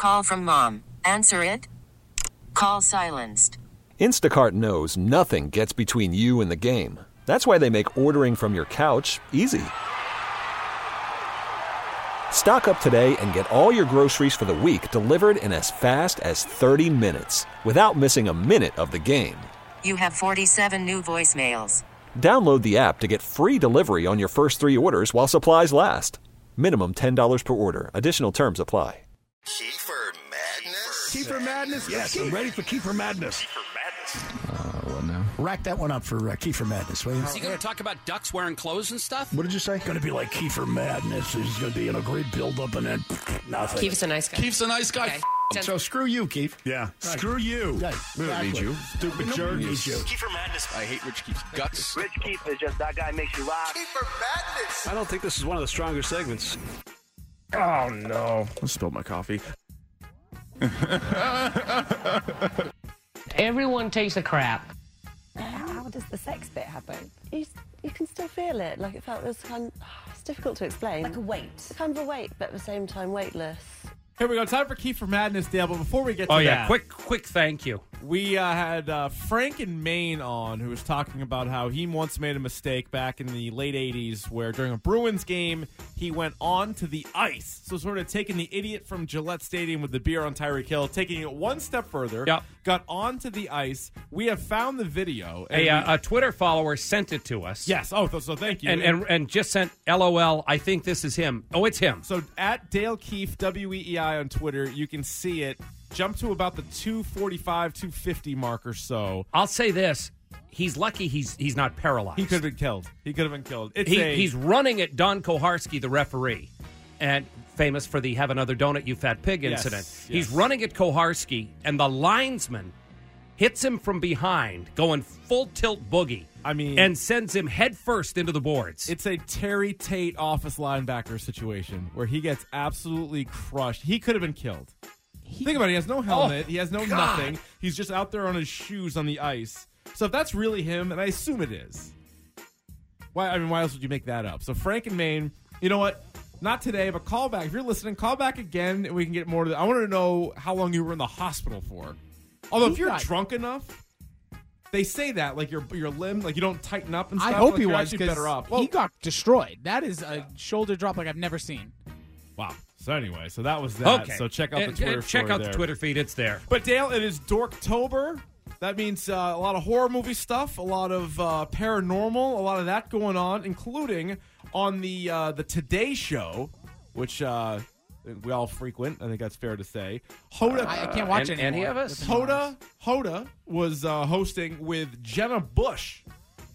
Call from mom. Answer it. Call silenced. Instacart knows nothing gets between you and the game. That's why they make ordering from your couch easy. Stock up today and get all your groceries for the week delivered in as fast as 30 minutes without missing a minute of the game. You have 47 new voicemails. Download the app to get free delivery on your first 3 orders while supplies last. Minimum $10 per order. Additional terms apply. Kiefer Madness? Kiefer Madness? Yes, I'm ready for Kiefer Madness. What now? Rack that one up for Kiefer Madness, will you? Is he going to talk about ducks wearing clothes and stuff? What did you say? Going to be like Kiefer Madness. He's going to be in a great build-up and then nothing. Keith's a nice guy. Keith's a nice guy. Okay. So screw you, Keith. Yeah. Screw you. Yeah, We don't need you. Stupid jerk. Needs you. Kiefer Madness. I hate Rich Keith's guts. Rich Keith is just that guy makes you laugh. Kiefer Madness. I don't think this is one of the stronger segments. Oh, no. I spilled my coffee. Everyone takes a crap. How does the sex bit happen? You can still feel it. Like it felt, it's difficult to explain. Like a weight. It's kind of a weight, but at the same time weightless. Here we go. Time for Kiefer Madness, Dale. But before we get to that, quick thank you. we had Frank in Maine on, who was talking about how he once made a mistake back in the late 80s where during a Bruins game, he went on to the ice. So sort of taking the idiot from Gillette Stadium with the beer on Tyreek Hill, taking it one step further, got onto the ice. We have found the video. A Twitter follower sent it to us. Yes. Oh, so thank you. And just sent LOL, I think this is him. Oh, it's him. So at Dale Keefe, WEEI on Twitter, you can see it. Jump to about the 245, 250 mark or so. I'll say this. He's lucky he's not paralyzed. He could have been killed. He's running at Don Koharski, the referee, and famous for the have another donut, you fat pig incident. Yes. He's running at Koharski, and the linesman hits him from behind, going full tilt boogie. And sends him headfirst into the boards. It's a Terry Tate office linebacker situation where he gets absolutely crushed. He could have been killed. Think about it. He has no helmet. He has no nothing. He's just out there on his shoes on the ice. So if that's really him, and I assume it is, why else would you make that up? So Frank and Maine, you know what? Not today, but call back. If you're listening, call back again, and we can get more to that. I want to know how long you were in the hospital for. Although if you're drunk enough, they say that like your limb, like you don't tighten up and stuff. I hope like he you're was actually better off. because he got destroyed. That is a shoulder drop like I've never seen. Wow. So anyway, so that was that. Okay. So check out the Twitter. Check out there. the Twitter feed. It's there. But Dale, it is Dorktober. That means a lot of horror movie stuff, a lot of paranormal, a lot of that going on, including on the Today Show, which we all frequent. I think that's fair to say. Hoda, I can't watch it anymore. Any of us? Hoda was hosting with Jenna Bush,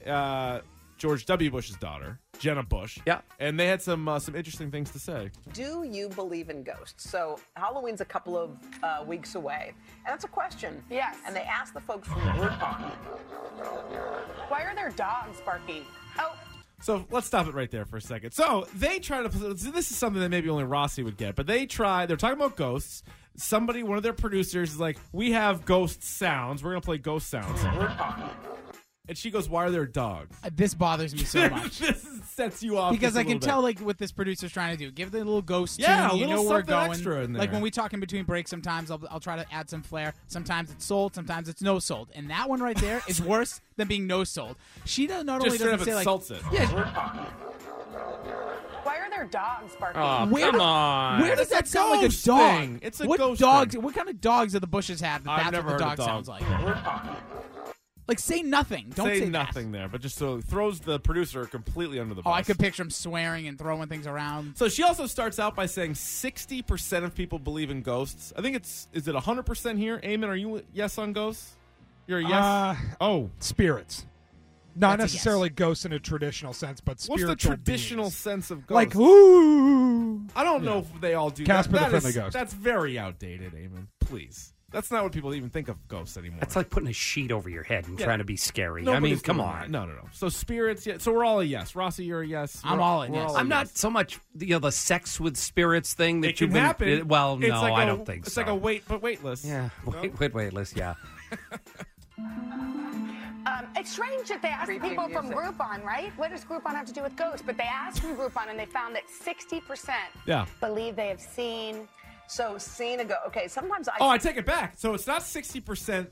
George W. Bush's daughter, Jenna Bush. Yeah. And they had some interesting things to say. Do you believe in ghosts? So Halloween's a couple of weeks away. And that's a question. Yes. And they asked the folks from Groupon. Why are there dogs barking? Oh. So let's stop it right there for a second. So they try to. This is something that maybe only Rossi would get, but they're talking about ghosts. Somebody, one of their producers, is like, "We have ghost sounds. We're gonna play ghost sounds." And she goes, "Why are there dogs?" This bothers me so much. This sets you off because just a I can little tell bit. like what this producer's trying to do. Give the little ghost Yeah, tune. a You little know where we're something going. extra in there. Like when we talk in between breaks, sometimes I'll try to add some flair. Sometimes it's sold. Sometimes it's no sold. And that one right there is worse than being no sold. She not only Just straight doesn't up say like insults it. Why are there dogs barking? Oh, come on. Where does It's that a sound like a ghost dog? thing. It's a what ghost dogs? thing. What kind of dogs do the Bushes have? I've That's never what the heard dog of sounds dog. like. Like say nothing. Don't say nothing there, but just so throws the producer completely under the bus. Oh, I could picture him swearing and throwing things around. So she also starts out by saying 60% of people believe in ghosts. I think is it 100% here? Eamon, are you yes on ghosts? You're a yes? Spirits. Not That's a necessarily ghosts in a traditional sense, but spiritual What's the traditional beings. sense of ghosts? Like, ooh. I don't know if they all do Casper that. the Friendly Ghost. That's very outdated, Eamon. Please. That's not what people even think of ghosts anymore. That's like putting a sheet over your head and trying to be scary. Nobody's come doing on. that. No. So spirits, yeah. So we're all a yes. Rossi, you're a yes. I'm all in yes. I'm not so much the sex with spirits thing that It can you've been. happen. Well, It's no, like I don't think it's so. like a waitlist. Yeah, wait list. Yeah. It's strange that they asked Creepy people from music. Groupon, right? What does Groupon have to do with ghosts? But they asked from Groupon, and they found that 60% Yeah. believe they have seen So seeing a ghost. Okay, sometimes I take it back. So it's not 60%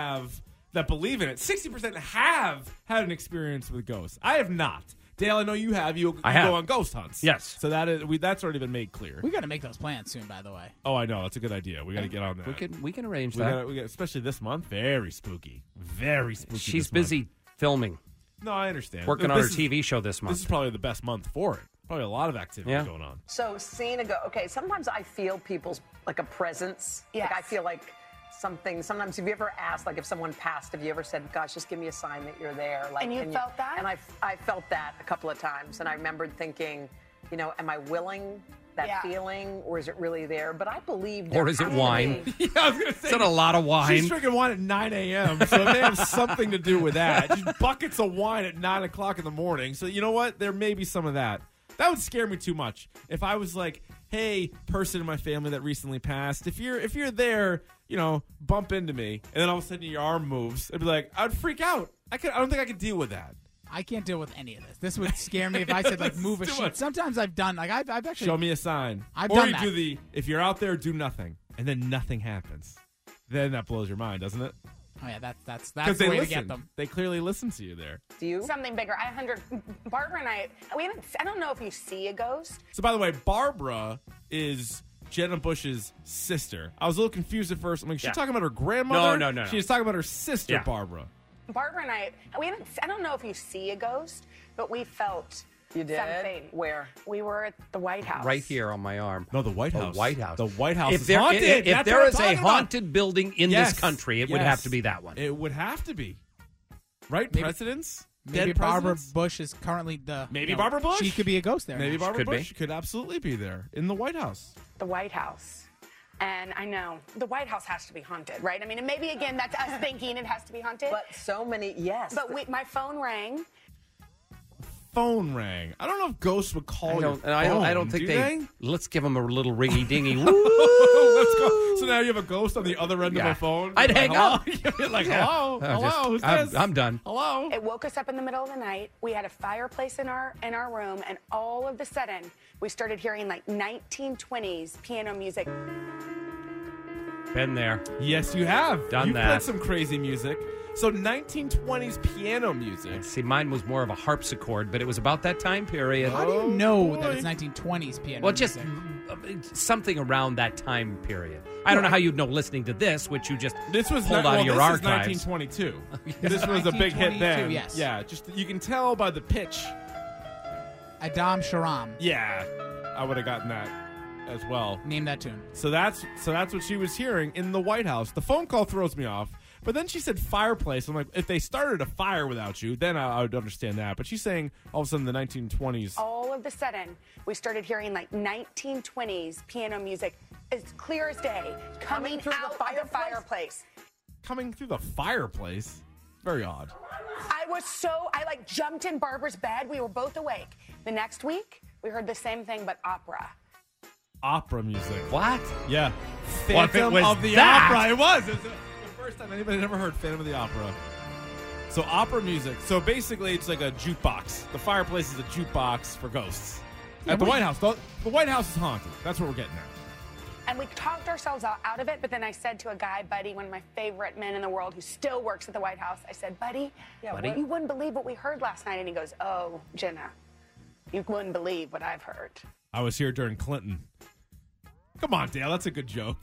that believe in it. 60% have had an experience with ghosts. I have not. Dale, I know you have. You have. go on ghost hunts. Yes. So that's already been made clear. We got to make those plans soon, by the way. Oh, I know. That's a good idea. We got to get on that. We can arrange that. Especially this month. Very spooky. Very spooky. She's busy filming. No, I understand. Working on her TV show this month. This is probably the best month for it. Probably a lot of activity going on. So seeing a ghost. Okay, sometimes I feel people's like a presence. Yes. Like I feel like something. Sometimes have you ever asked, like if someone passed, have you ever said, gosh, just give me a sign that you're there? Like, And you felt that? And I felt that a couple of times. And I remembered thinking, am I willing that feeling, or is it really there? But I believe. Or is it wine? Yeah, I was going to say. Is that a lot of wine? She's drinking wine at 9 a.m., so it may have something to do with that. Just buckets of wine at 9 o'clock in the morning. So you know what? There may be some of that. That would scare me too much. If I was like, hey, person in my family that recently passed, if you're there, bump into me, and then all of a sudden your arm moves, I'd be like, I'd freak out. I don't think I could deal with that. I can't deal with any of this. This would scare me if I said, like, move a too sheet. much. I've done, like, I've actually... Show me a sign. I've or done you that. do if you're out there, do nothing, and then nothing happens. Then that blows your mind, doesn't it? Oh, yeah, that's Because the they way listen. to get them. They clearly listen to you there. Do you? Something bigger. Barbara and I don't know if you see a ghost. So, by the way, Barbara is Jenna Bush's sister. I was a little confused at first. I'm like, she's talking about her grandmother? No. She's talking about her sister, Yeah. Barbara. Barbara and I don't know if you see a ghost, but we felt You did? something. Where? We were at the White House. Right here on my arm. No, the White House. The White House. The White House If is there, haunted. if That's there what is I'm a talking about. haunted building in this country, it would have to be that one. It would have to be. Right? Maybe- Presidents? Maybe Dead Barbara presidents? Bush is currently the... Maybe Barbara Bush? She could be a ghost there. Maybe Barbara Could be. Bush could absolutely be there in the White House. The White House. And I know the White House has to be haunted, right? I mean, and maybe again that's us thinking it has to be haunted. But so many, yes. But my phone rang. Phone rang. I don't know if ghosts would call you. I don't think they. Let's give them a little ringy dingy. Let's go. So now you have a ghost on the other end of a phone. I'd You're hang like, up. You're like, hello, who's this? I'm done. Hello. It woke us up in the middle of the night. We had a fireplace in our room, and all of a sudden we started hearing like 1920s piano music. Been there. Yes, you have. Done You've that. played some crazy music. So 1920s piano music. See, mine was more of a harpsichord, but it was about that time period. How do you know that it's 1920s piano Well, just music? something around that time period. I don't know how you'd know listening to this, which you just This was pulled out of your this archives. is 1922. This was a big hit then. 1922, yes. Yeah, just you can tell by the pitch. Adam Sharam. Yeah, I would have gotten that as well. Name that tune. So that's what she was hearing in the White House. The phone call throws me off. But then she said fireplace. I'm like, if they started a fire without you, then I would understand that. But she's saying all of a sudden the 1920s. All of a sudden, we started hearing like 1920s piano music, as clear as day, coming through out the of the fireplace. Coming through the fireplace? Very odd. I like jumped in Barbara's bed. We were both awake. The next week, we heard the same thing, but opera. Opera music. What? Yeah. Well, if it Phantom was of the that- Opera. It was. It was the first time anybody had ever heard Phantom of the Opera. So opera music. So basically it's like a jukebox. The fireplace is a jukebox for ghosts. At the White House. The White House is haunted. That's what we're getting at. And we talked ourselves out of it, but then I said to a guy, Buddy, one of my favorite men in the world who still works at the White House, I said, Buddy, you wouldn't believe what we heard last night. And he goes, oh, Jenna, you wouldn't believe what I've heard. I was here during Clinton. Come on, Dale. That's a good joke.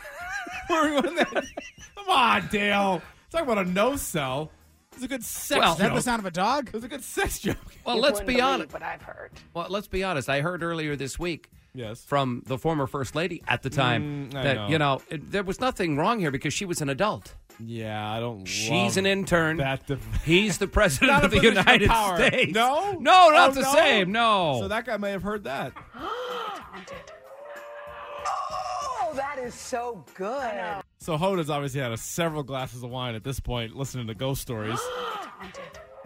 Come on, Dale. Talk about a no-sell. It was a good sex joke. Is that the sound of a dog? It was a good sex joke. Well, You let's wouldn't be believe honest. what I've heard. Well, let's be honest. I heard earlier this week Yes. from the former First Lady at the time I that, know. there was nothing wrong here because she was an adult. Yeah, I don't She's love an intern. that. He's the president Not of a the position of United power. States. No? No, not Oh, the no? same. No. So that guy may have heard that. It's haunted. Oh, that is so good. So Hoda's obviously had several glasses of wine at this point, listening to ghost stories. It's haunted.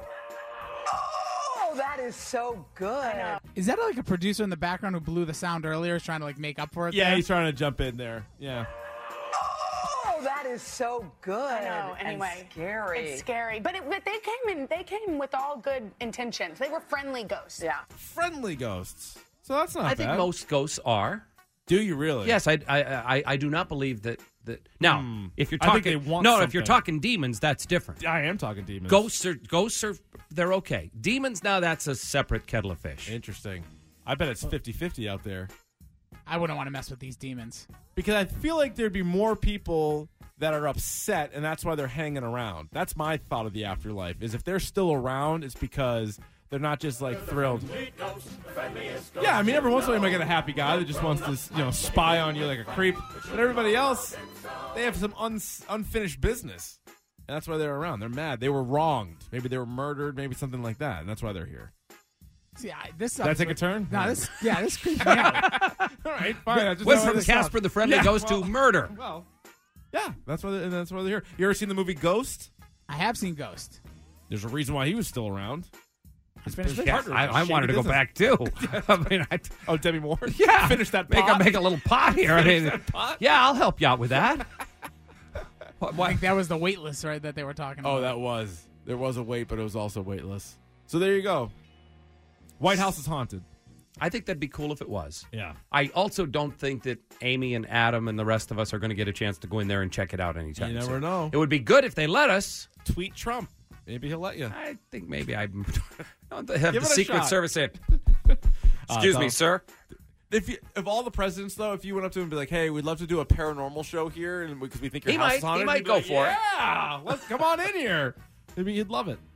Oh, that is so good. Is that like a producer in the background who blew the sound earlier is trying to like make up for it? Yeah, there? he's trying to jump in there. Yeah. Oh, that is so good. I know. And Anyway, scary. It's scary, but they came with all good intentions. They were friendly ghosts. Yeah. Friendly ghosts. So that's not I bad. think most ghosts are. Do you really? Yes, I do not believe that. Now, if you're I think talking, they want if you're something. talking demons, that's different. I am talking demons. Ghosts are they're okay. Demons, now that's a separate kettle of fish. Interesting. I bet it's 50-50 out there. I wouldn't want to mess with these demons. Because I feel like there'd be more people that are upset, and that's why they're hanging around. That's my thought of the afterlife, is if they're still around, it's because they're not just, like, thrilled. Yeah, I mean, every once in a while you might get a happy guy that just wants to, spy on you like a creep. But everybody else, they have some unfinished business. And that's why they're around. They're mad. They were wronged. Maybe they were murdered, maybe something like that. And that's why they're here. See, this Did I take a turn? No, this creeps me out. All right, fine. Went from Casper the Friendly Ghost to murder. Well, yeah, that's why they're here. You ever seen the movie Ghost? I have seen Ghost. There's a reason why he was still around. I wanted to go back too. I mean, Demi Moore. Yeah, finish that pot. Make a little pot here. I mean, yeah, I'll help you out with that. I think that was the weightless, right? That they were talking about. Oh, that was. There was a weight, but it was also weightless. So there you go. White House is haunted. I think that'd be cool if it was. Yeah. I also don't think that Amy and Adam and the rest of us are going to get a chance to go in there and check it out anytime. You never know. It would be good if they let us. Tweet Trump. Maybe he'll let you. I think maybe I don't have Give the it a Secret shot. Service say, excuse me, sir. If all the presidents, though, if you went up to him and be like, hey, we'd love to do a paranormal show here and because we think your house is haunted. He might go for it. Yeah, let's come on in here. Maybe he'd love it.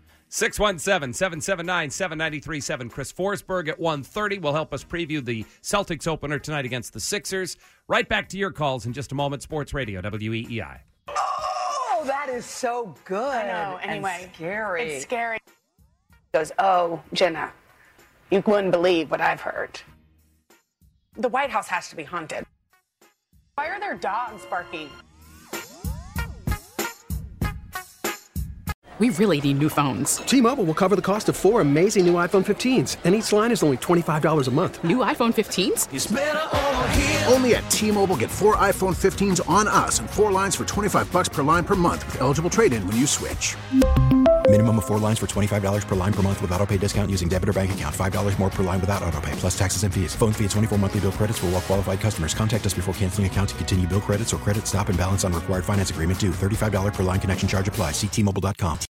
617-779-7937. Chris Forsberg at 1:30 will help us preview the Celtics opener tonight against the Sixers. Right back to your calls in just a moment. Sports Radio, WEEI. Oh, that is so good. I know. Anyway, and scary. It's scary. He goes, oh, Jenna, you wouldn't believe what I've heard. The White House has to be haunted. Why are there dogs barking? We really need new phones. T-Mobile will cover the cost of 4 amazing new iPhone 15s, and each line is only $25 a month. New iPhone 15s? It's better over here. Only at T-Mobile, get 4 iPhone 15s on us and 4 lines for $25 per line per month with eligible trade-in when you switch. Minimum of 4 lines for $25 per line per month with auto-pay discount using debit or bank account. $5 more per line without auto-pay, plus taxes and fees. Phone fee at 24 monthly bill credits for well-qualified customers. Contact us before canceling account to continue bill credits or credit stop and balance on required finance agreement due. $35 per line connection charge applies. See T-Mobile.com.